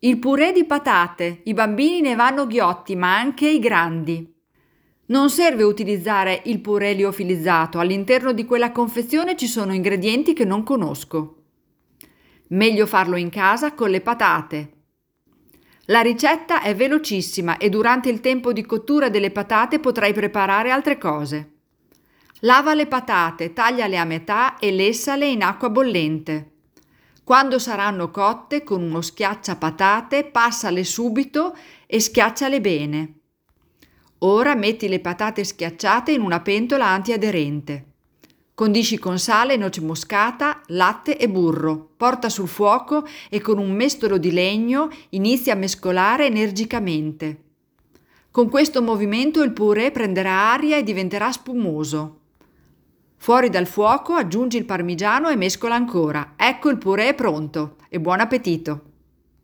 Il purè di patate, i bambini ne vanno ghiotti, ma anche i grandi. Non serve utilizzare il purè liofilizzato, all'interno di quella confezione ci sono ingredienti che non conosco. Meglio farlo in casa con le patate. La ricetta è velocissima e durante il tempo di cottura delle patate potrai preparare altre cose. Lava le patate, tagliale a metà e lessale in acqua bollente. Quando saranno cotte, con uno schiacciapatate, passale subito e schiacciale bene. Ora metti le patate schiacciate in una pentola antiaderente. Condisci con sale, noce moscata, latte e burro. Porta sul fuoco e con un mestolo di legno inizia a mescolare energicamente. Con questo movimento il purè prenderà aria e diventerà spumoso. Fuori dal fuoco aggiungi il parmigiano e mescola ancora. Ecco il purè è pronto e buon appetito!